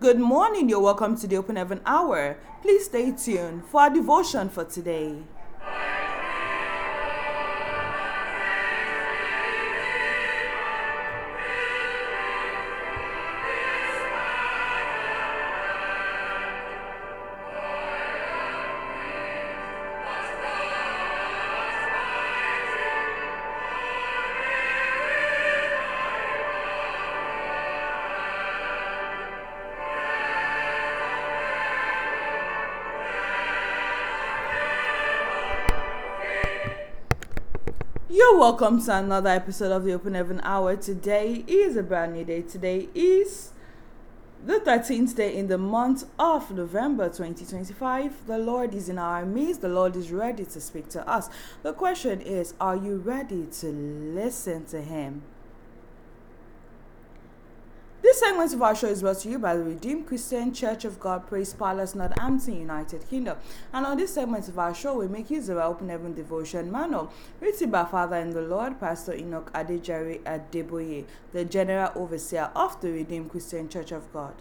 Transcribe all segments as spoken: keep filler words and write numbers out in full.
Good morning, you're welcome to the Open Heaven Hour. Please stay tuned for our devotion for today. You're welcome to another episode of the Open Heaven Hour. Today is a brand new day. Today is the thirteenth day in the month of November twenty twenty-five. The Lord is in our midst. The Lord is ready to speak to us. The question is, are you ready to listen to Him? This segment of our show is brought to you by the Redeemed Christian Church of God, Praise Palace, Northampton, United Kingdom. And on this segment of our show, we make use of our Open Heaven Devotion Manual, written by Father in the Lord, Pastor Enoch Adejare Adeboye, the General Overseer of the Redeemed Christian Church of God.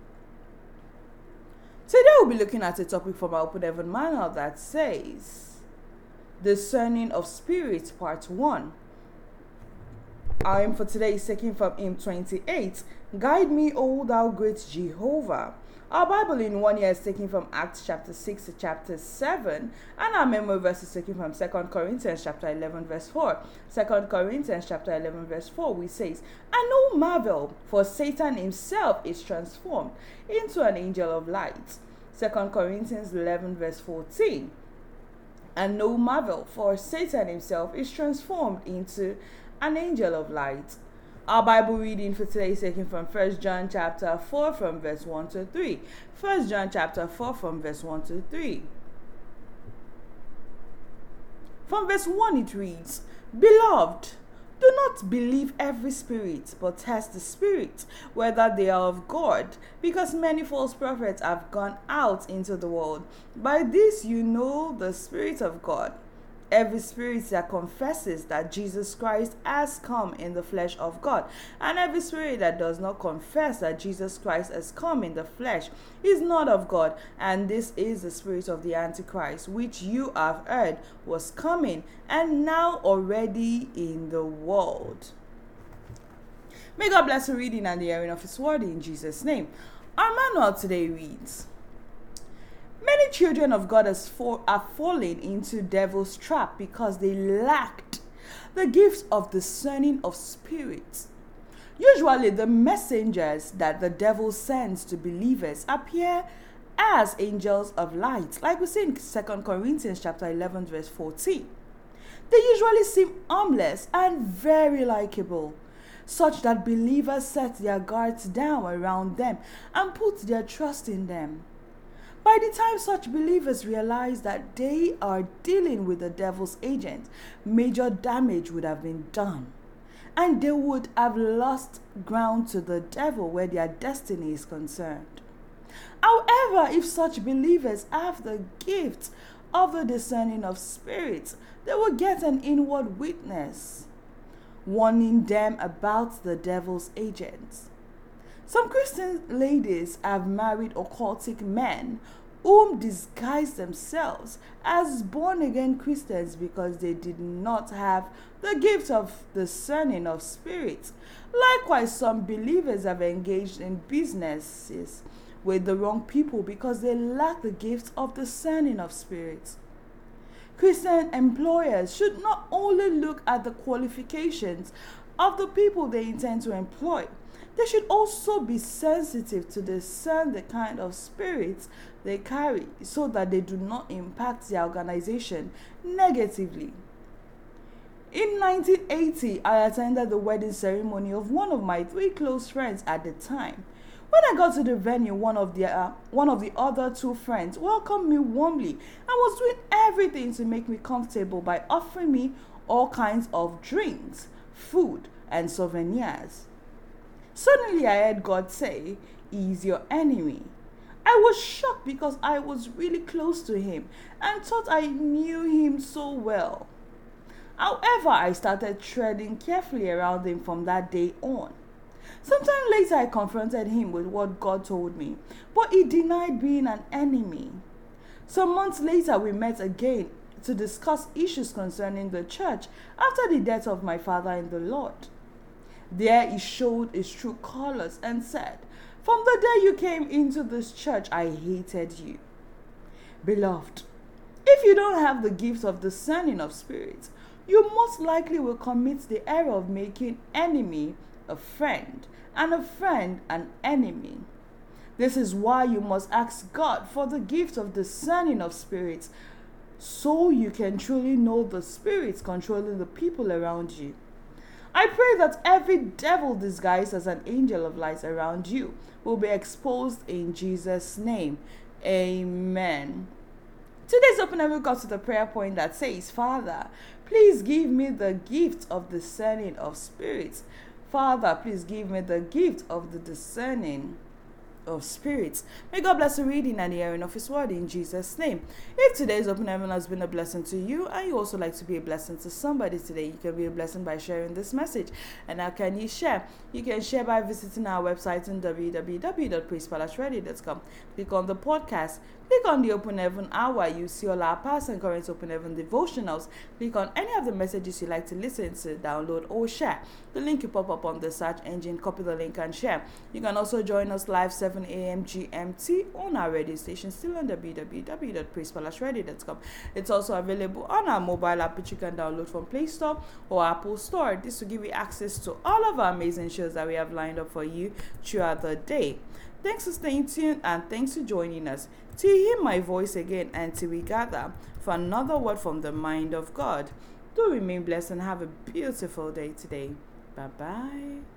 Today we'll be looking at a topic from our Open Heaven Manual that says, Discerning of Spirits, Part one. Our aim for today is taken from hymn twenty-eight, Guide me, O thou great Jehovah. Our Bible in one year is taken from Acts chapter six to chapter seven, and our memory verse is taken from Second Corinthians chapter eleven verse four. Second Corinthians chapter eleven verse four, which says, And no marvel, for Satan himself is transformed into an angel of light. Second Corinthians eleven verse fourteen. And no marvel, for Satan himself is transformed into an angel of light. Our Bible reading for today is taken from First John chapter four from verse one to three. First John chapter four from verse one to three. From verse one it reads, Beloved, do not believe every spirit, but test the spirits, whether they are of God, because many false prophets have gone out into the world. By this you know the Spirit of God. Every spirit that confesses that Jesus Christ has come in the flesh of God, and every spirit that does not confess that Jesus Christ has come in the flesh is not of God, and this is the spirit of the Antichrist, which you have heard was coming, and now already in the world. May God bless the reading and the hearing of His word in Jesus' name. Our manual today reads, Many children of God are falling into devil's trap because they lacked the gift of discerning of spirits. Usually, the messengers that the devil sends to believers appear as angels of light, like we see in Second Corinthians chapter eleven, verse fourteen. They usually seem harmless and very likable, such that believers set their guards down around them and put their trust in them. By the time such believers realize that they are dealing with the devil's agent, major damage would have been done, and they would have lost ground to the devil where their destiny is concerned. However, if such believers have the gift of the discerning of spirits, they will get an inward witness, warning them about the devil's agents. Some Christian ladies have married occultic men whom disguise themselves as born-again Christians because they did not have the gift of discerning of spirits. Likewise, some believers have engaged in businesses with the wrong people because they lack the gift of discerning of spirits. Christian employers should not only look at the qualifications of the people they intend to employ, they should also be sensitive to discern the kind of spirits they carry so that they do not impact their organization negatively. In nineteen eighty, I attended the wedding ceremony of one of my three close friends at the time. When I got to the venue, one of the uh, one of the other two friends welcomed me warmly and was doing everything to make me comfortable by offering me all kinds of drinks, food, and souvenirs. Suddenly I heard God say, He is your enemy. I was shocked because I was really close to Him and thought I knew Him so well. However, I started treading carefully around Him from that day on. Sometime later, I confronted him with what God told me, but he denied being an enemy. Some months later, we met again to discuss issues concerning the church after the death of my father in the Lord. There he showed his true colors and said, "From the day you came into this church, I hated you." Beloved, if you don't have the gift of discerning of spirits, you most likely will commit the error of making enemy a friend and a friend an enemy. This is why you must ask God for the gift of discerning of spirits, so you can truly know the spirits controlling the people around you. I pray that every devil disguised as an angel of light around you will be exposed in Jesus' name. Amen. Today's open heaven comes to the prayer point that says, Father, please give me the gift of discerning of spirits. Father, please give me the gift of the discerning of spirits. May God bless the reading and the hearing of His word in Jesus' name. If today's open heaven has been a blessing to you, and you also like to be a blessing to somebody today, you can be a blessing by sharing this message. And how can you share? You can share by visiting our website on w w w dot praise palace radio dot com. Click on the podcast. Click on the Open Heaven Hour. You see all our past and current Open Heaven devotionals. Click on any of the messages you like to listen to, download or share. The link will pop up on the search engine. Copy the link and share. You can also join us live seven a.m. G M T on our radio station, still on w w w dot praise palace radio dot com. It's also available on our mobile app, which you can download from Play Store or Apple Store. This will give you access to all of our amazing shows that we have lined up for you throughout the day. Thanks for staying tuned and thanks for joining us. Till you hear my voice again and till we gather for another word from the mind of God. Do remain blessed and have a beautiful day today. Bye-bye.